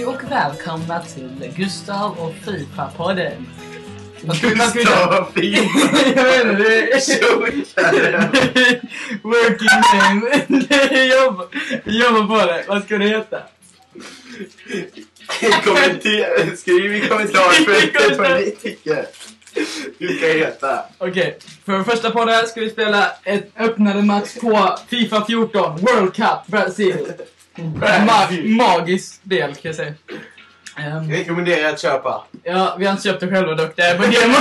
Hej och välkomna till Gustav och FIFA-podden. Gustav och FIFA? Jag vet inte, det är... Working name. Jobba på det. Vad ska det heta? Skriv i kommentarer för politiker. Du ska heta. Okej, för första podden ska vi spela ett öppnade match på FIFA 14 World Cup Brasil. Magisk del kan jag säga. Jag rekommenderar att köpa. Ja, vi har inte köpt det själva dock. Det är på demo.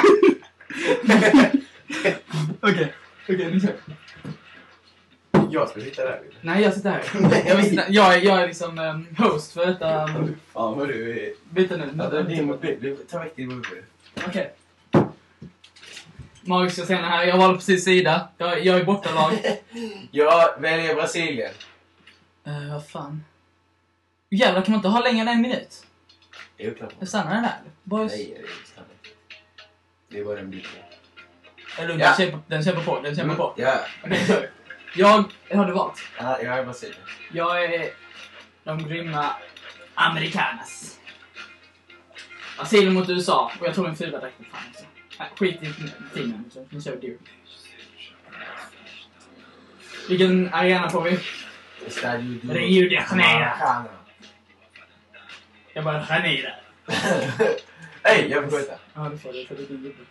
Okej, nu kör vi. Jag ska sitta där. Nej, jag sitter här. Jag är liksom host för detta. Fan vad du är. Byta nu. Ja, det är din mobil. Ta väck din mobil. Okej. Magiska scener här. Jag var precis sida. Jag är bortalag. Jag väljer Brasilien. Vad fan. Jävlar, kan man inte ha längre än en minut? Det är ju klart. Jag stannar den där. Boys. Nej, det är bara en bil. Eller Ja. den kämpar på. Ja. Okej, kör. Jag har du valt. Ja, jag är Brasilien. Jag är de grymma amerikanas. Brasilien mot USA. Och jag tog en 4 direkt. Skit i teamen. Nu kör vi. Vilken arena får vi? Rio de Janeiro. Jag bara Janeiro. Hej, jag får skjuta. Ja, det får du. För det är din gubbe.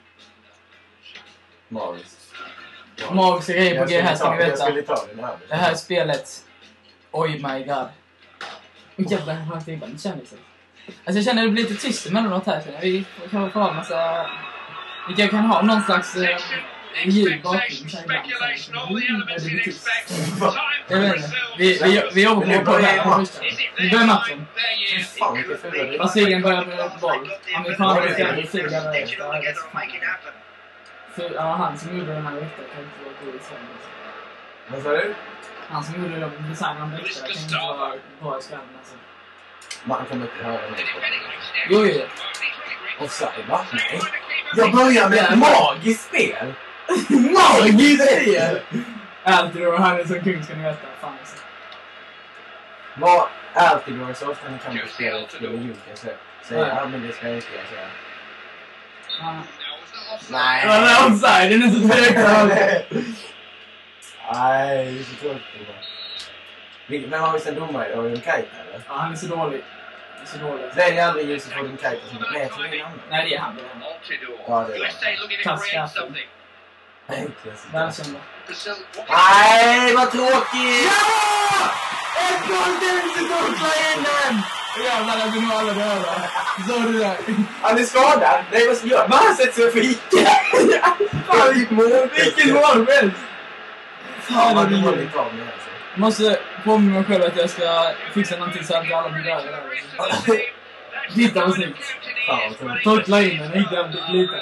Magiska grejer på G här ska ni veta. Det här spelet. Oj my god. Och jävlar, jag har inte en kändis. Alltså jag känner att det blir lite tyst emellanåt här. Vi kan få ha en massa... Vi kan ha någon slags ljud bakom. Jag vet inte. Vi jobbar på det här. Vi börjar matchen. Brasilien börjar med boll. Amerikanerna ska Brasilien. Ja, han som gjorde den här riktiga kan inte vara god i Sverige. Vad sa du? Han som gjorde designen av riktiga kan inte vara bra i Sverige. Man kommer inte höra mig. Jo. Offside, va? Nej. Jag börjar med ett magiskt spel. Magiskt spel! Altidor, han är som kung ska ni veta. Fan alltså. Vad Altidor så ofta ni kan på spelet skulle Junker säga. Ja, men det ska jag inte säga. Nej. Det var offside, den är så tveksam. Nej, det är så tråkigt. Vem har vi sen domare? Är det en Kajta eller? Ja, han är så dålig. Välj aldrig Josef och en Kajta som nej, jag tror det är han. Nej, det är han. Ja, det är han. Klassiska. Välkända. Nej, vad tråkigt! Ja! Ett mål till så slår in den! Jävlar, jag blir nog alla döda. Så du där. Han är skadad. Nej, vad ska jag göra? Man har sett sig för icke. Fan, vilken mål helst. Fan, vad dåligt av mig alltså. Jag måste påminna mig själv att jag ska fixa någonting så att alla blir döda. Titta vad snyggt. Torkla in den, inte jävligt lite.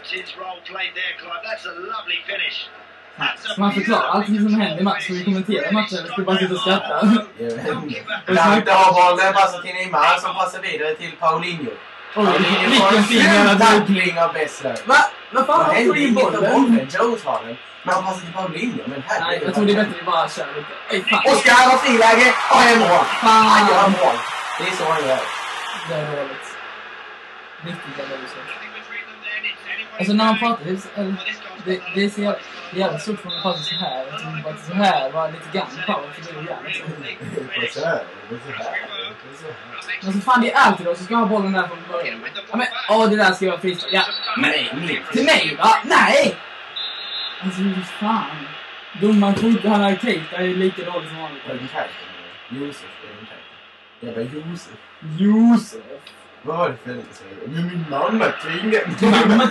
Ska man förklara allt som händer i matchen? Ska vi kommentera matchen eller ska vi bara sitta och skratta? Där har bollen passat till Neymar som passar vidare till Paulinho. Vilken fin jävla tackling av Bessler. Va? Vad fan har du in bollen? Jones har den. Men han passar till Paulinho. Nej, jag tror det är bättre att vi bara kör lite. Oskar har friläge. Och en mål. Han gör mål. Det är så han gör. Det är dåligt. Riktigt dåligt så. Alltså när man pratar, det är så jävla stort för att man pratar så här. Så här var lite grann power för det är så här. Men så fan, det är alltid då så ska jag ha bollen där från början. Ja men, det där ska jag frista. Ja. Nej. Till mig va? Nej! Alltså, fan. Domaren tror inte han har Keita är lika dålig som vanligt. Josef. Jag bara Josef. Vad var det för en säger? Men min mamma tvingade. Mamma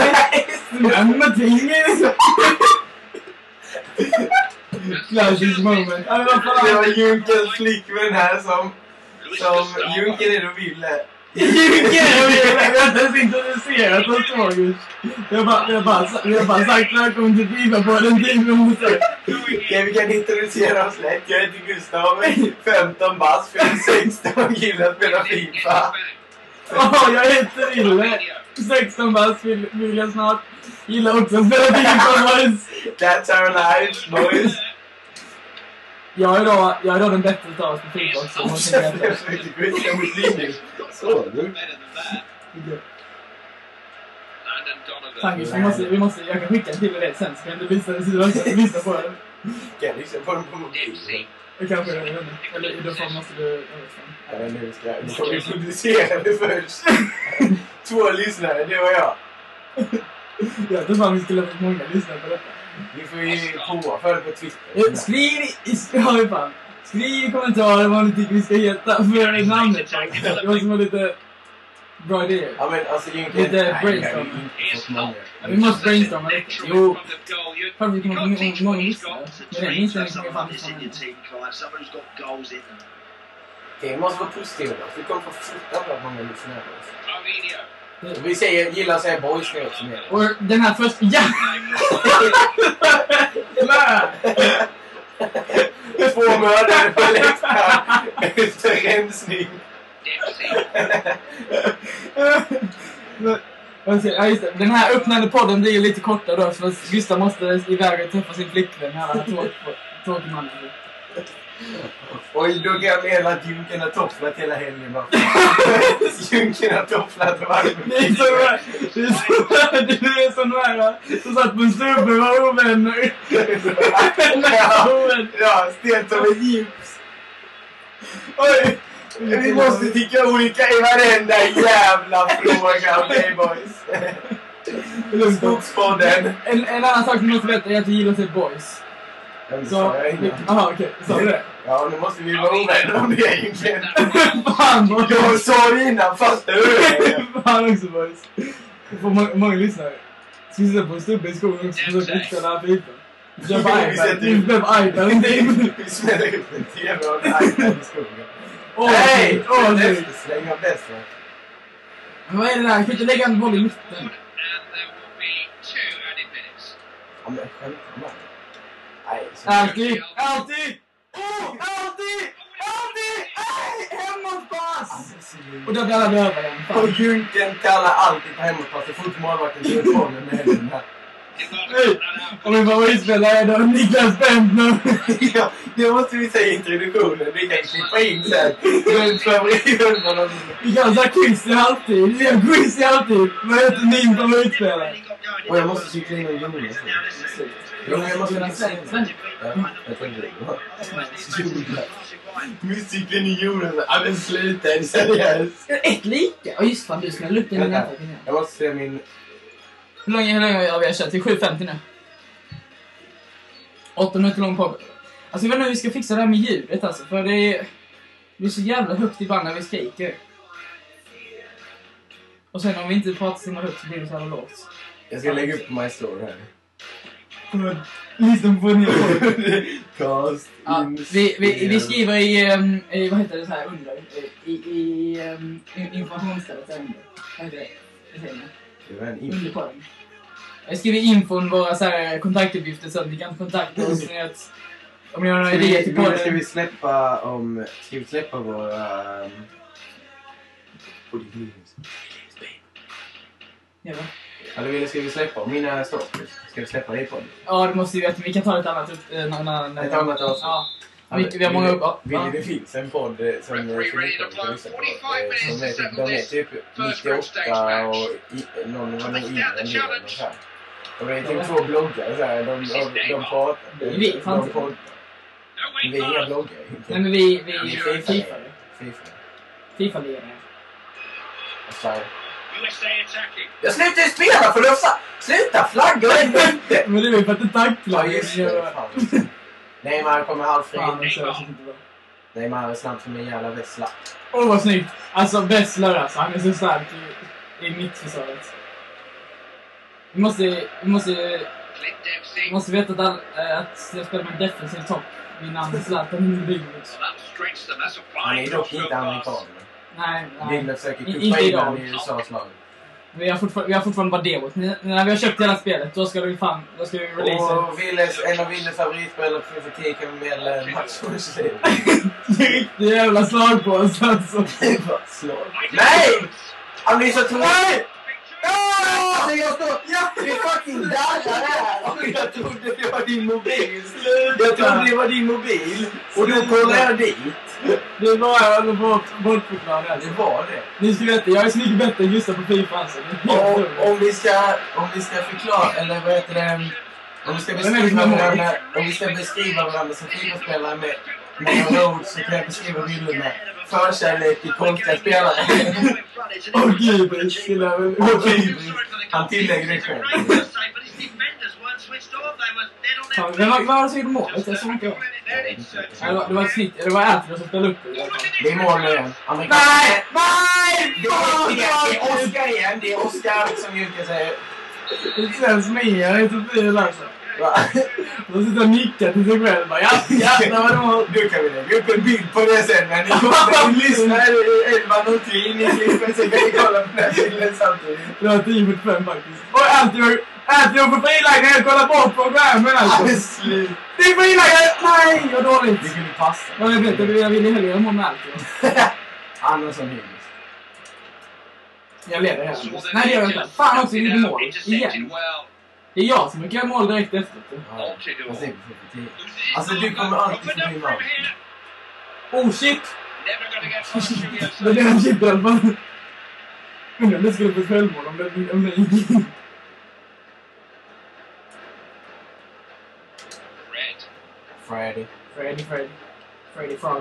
tvingade. Classic moment. Det var Junkers flickvän här som Junker är och ville. Jag har inte ens introducerat oss August. Jag har bara sagt välkommen till FIFA på den tiden. Okej, vi kan introducera oss lätt. Jag heter Gustav, 15 bass, 16 och gillar att spela FIFA. Jag heter Ille, 16 bass, vill jag snart. Gillar också att spela FIFA, boys. That's our lives, boys. Jag är då den bättre utav oss på FIFA också. Så, du. Tankers, vi måste, jag kan skicka till det sen så kan du lyssna på den. Kan jag lyssna på den på mobilen? Det kanske är det. Eller i då fall måste du... Jag vet inte, vi ska ju publicera det först. 2 lyssnare, det var jag. Jag tror fan vi skulle ha fått många lyssnare på detta. Vi får ju prova för det på Twitter. Skriv i kommentarer vad ni tycker vi ska heta för namnet. Det var som var lite bra idéer. Ja men alltså egentligen... Lite brainstorm. Vi måste brainstorma lite. Jo. För vi kan få många lyssnare. Men det är minst en som är fan Det måste vara positivt då. Vi kommer få fruktansvärt många lyssnare. Vi gillar att säga boys nu också. Och den här första... Ja! Två mördare på läktaren efter rensning. Ja, just det. Den här öppnande podden blir lite kortare då för Gustav måste iväg och träffa sin flickvän. Här tråkig man. Oj, då kan jag mena att Junken har tofflat hela helgen bara. Junken har tofflat varje. Det är så nära. Så satt på en stubbe och var ovänner. Ja, stelt som en gips. Oj, vi måste tycka olika i varenda jävla fråga, okej boys. Skogspodden. En annan sak som måste veta är att vi gillar till boys. Så, aha, okej. Sa du det? Ja, nu måste vi vara ovänner om det egentligen. Fan, boys. Jag sa det innan, fast Fan också, boys. Vi får många lyssnare. Ska vi sitta på en stubbe i skogen också och försöka utställa FIFA? Vi kör på iPad. Vi spelar på iPad. Vi smäller upp en TV och en iPad i skogen. Nej! Släng av bäst, va? Vad är det där? Jag kan inte lägga en boll i mitten. Ja, men skämt. Alltid! Hemåtpass! Och då blir alla över den. Och Junken kallar alltid på hemåtpass. Så fort målvakten gör bollen med händerna. Och min favoritspelare är då Niklas Bentner. Ja, det måste vi säga i introduktionen. Vi kan klippa in sen. Men favoritspelare. Vi kan säga quiz i halvtid. Vi har quiz i halvtid. Vad heter min favoritspelare? Och jag måste cykla in och Jonas. Jag måste cykla in. Ja, jag tänkte det. Musiklen i Jonas. Ja, men sluta. Är det seriöst? Ett lika? Ja, just fan. Du ska lukta in i nätet. Jag måste se min... Hur länge har vi kört? Till 7.50 nu. 8 minuter lång på. Alltså jag vet inte hur vi ska fixa det här med ljudet alltså. För det är så jävla högt ibland när vi skriker. Och sen om vi inte pratar så högt så blir det så jävla lågt. Jag ska lägga upp My Story här. Lyssna på nya Cast. Ja, vi skriver i vad heter det så här under? I informationsstället där under. Vad heter det? Det var en info. Under på den. Jag skriver infon våra så här kontaktuppgifter så att ni kan kontakta oss med att om ni har några idéer till podden. Ska vi släppa våra Ja. Eller ska vi släppa mina stories? Ska vi släppa det på? Ja, det måste vi veta. Vi kan ta ett annat ett annat avsnitt. Ja. Vi har många upp. Det finns en podd som de är typ 98 och någon var nog in en del och så här. Och det är typ 2 bloggare så här. De pratar. Vi är inga bloggare. Nej, men vi FIFA-ledare. Jag slutar ju spela för att sluta flagga och inte. Men det är för att du tacklar. Ja, just det. Neymar kommer halvfri. Fan, Neymar är snabbt som en jävla Vessla. Åh, vad snyggt. Alltså, Vesslar alltså. Han är så stark i mittförsvaret. Vi måste veta att jag spelar med defensiv topp. Min namn är Zlatan Ibrahimovic. Han är dock inte amerikan. Nej. Vill försöka kuppa in han i USAs lag. Vi har fortfarande bara demot. När vi har köpt hela spelet, då ska vi releasa. Och en av Willes favoritspelare på FIFA kan vi meddela matchmålsliv. Det är riktigt jävla slag på oss alltså. Det är bara slag. Nej! Han blir så trött! Nej! Ja! Vi fucking darrar här! Jag trodde det var din mobil. Jag trodde det var din mobil. Och då kollade jag dit. Det var jag bortförklarad. Det var det. Ni skulle veta, jag är så mycket bättre än just på FIFA alltså. Om vi ska förklara, eller vad heter det? Om vi ska beskriva varandra som FIFA-spelare med många ord, så kan jag beskriva Wille med förkärlek till konstiga spelare. Åh gud, skulle jag väl... Han tillägger det själv. Vad var det som gjorde målet? Jag såg inte jag. Det var ett snitt, det var Anthony som spelade upp det. Det är mål nu igen. Nej! Det är Oscar igen. Det är Oscar som Jukka säger. Det känns mer, det är så fel alltså. De sitter och nickar till sig själv. Du kan väl lägga upp en bild på det sen. Men ni lyssnar 11.03. Ni slipper så kan ni kolla på den här bilden samtidigt. Det var 10.45 faktiskt. Och Anthony får frilägga och kolla bort på skärmen alltså. Det är frilägga! Nej, vad dåligt. Det kunde passa. Ja, jag vet. Jag ville hellre göra mål med Anthony. Andersson Hughes. Jag leder här. Nej, det gör jag inte. Fan också, vi mål. Igen. Det är jag som brukar göra mål direkt efter. Ja, alltså du kommer alltid få bli mål. Oh shit! Det är den shit i alla fall. Undrar om det skulle få ett självmål om det gick in. Freddy Frog.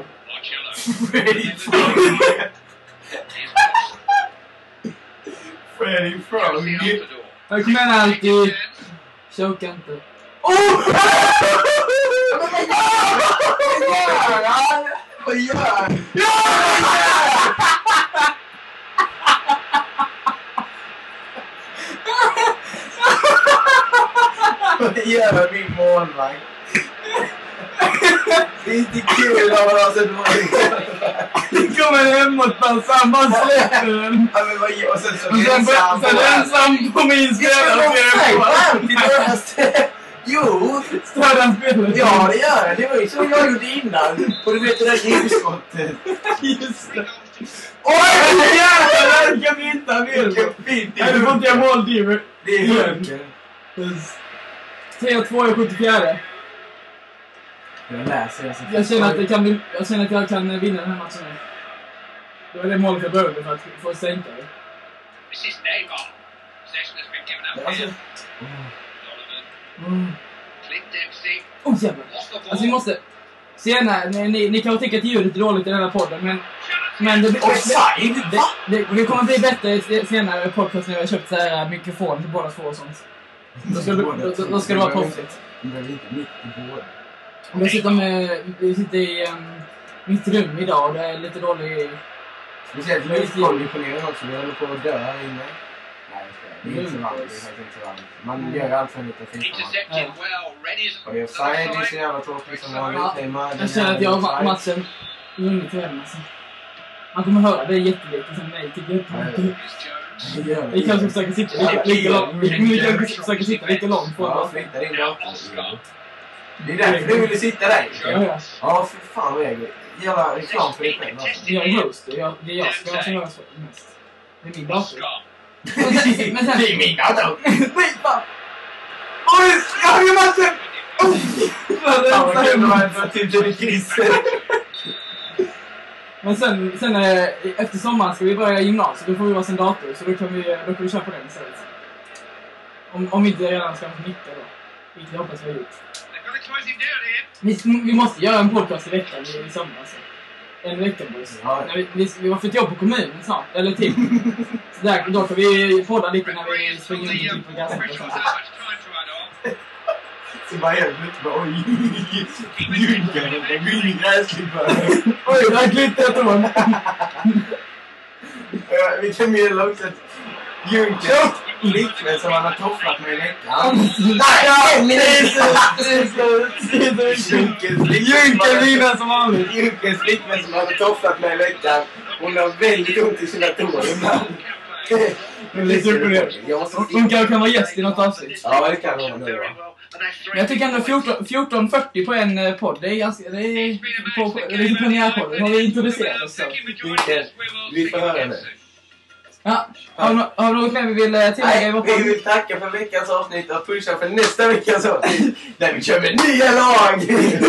Freddy Frog. Jag kommer igen alltid. Choka inte. Vad gör han? Vad gör min målvakt? Det är inte kul att ha sett Det kommer hemåt på han bara släpper den. Ja, men vad gör och sen så ensam på min spelare. Jo, stör den spelaren. Ja, det gör det. Det var ju så jag gjorde innan. Och du vet det där ljusskottet. Just det. Oj, jävlar! Vilken fint han vill. Nej, du får inte göra mål, Diver. Det är Hunken. 3-2 i 74. Jag läser. Jag känner att jag kan vinna den här matchen. Det var det målet jag behövde för att få sänka det. Jävlar. Alltså vi måste... Senare, ni kan tycka att ljudet är dåligt i den här podden, men det kommer bli bättre senare podcast när vi har köpt så här mikrofon till båda två och sånt. Då ska det vara proffsigt. Det är inte mitt i båda. Vi sitter i mitt rum idag och det är lite dålig... Speciellt luftkonditionering också, vi håller på att dö här inne. Nej, det är inte så varmt, det är faktiskt inte så varmt. Man gör allt för lite fint. Och det är offside, det är så jävla tråkigt som vanligt. Jag känner att jag har matchen vunnit till den alltså. Man kommer höra det jättelite som nej till Göteborg. Vi kanske försöker sitta lite långt på oss. Det är därför du ville sitta där. Ja, för fan vad jag jävla reklam för dig själv. Jag är host, det är jag som hörs mest. Det är min dator. Det är min dator. Nej, fan! Oj, jag har ju matchen! Men sen efter sommaren ska vi börja gymnasiet. Då får vi vara sin dator. Så då kan vi köpa den istället. Om vi inte redan ska ha 90 då. Vilket jag hoppas vi har gjort. Vi måste göra en podcast i veckan i sommar alltså. En vecka boys. Ja. Vi var för ett jobb på kommunen snart. Eller till. Så där, då kan vi podda lite när vi springer in på gasen och sånt. Så bara helt lite bara oj. Junkan, det blir ingen gräsklippare. Oj, det har klippt ett år. Vi kan meddela också att Junkan likväl som han har tofflat med i veckan. Junkan vinner som vanligt. Junkens flickvän som han har tofflat med i veckan. Hon har väldigt ont i sina tår ibland. Hon kan vara gäst i något avsnitt. Ja, det kan hon nu. Men jag tycker ändå 14.40 på en podd. Det är ganska... Det är premiärpodden. Har vi introducerat oss så? Vi får höra det. Ja, har du något mer vi vill tillägga i vår vi vill tacka för veckans avsnitt och pusha för nästa veckans avsnitt. Där vi kör med nya lag!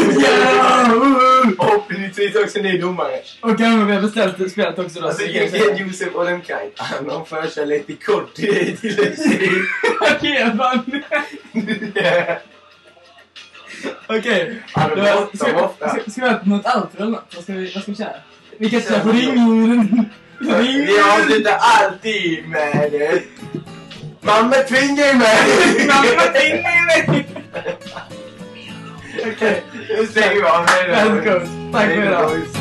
Och förhoppningsvis också ny domare. Och kanske vi har beställt spelet också då. Alltså Josef Olemkaj. Han har för sig lite kort till Lucy. Okej, fan. Okej. Ska vi ha något outro eller något? Vad ska vi köra? Vi kan köra på ringen. Vi avslutar alltid med det. Mamma tvingar mig! Mamma tvingar mig! Okej, nu stänger vi av. Tack för idag.